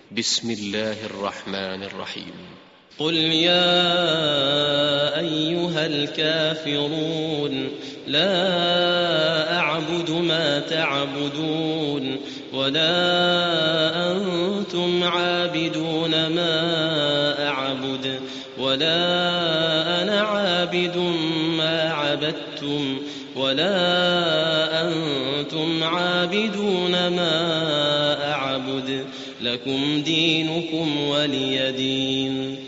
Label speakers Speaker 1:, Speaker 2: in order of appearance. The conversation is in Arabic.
Speaker 1: بسم الله الرحمن الرحيم.
Speaker 2: قل يا أيها الكافرون لا أعبد ما تعبدون ولا أنتم عابدون ما أعبد ولا أنا عابد ما عبدتم ولا أنتم عابدون ما أعبد لكم دينكم ولي دين.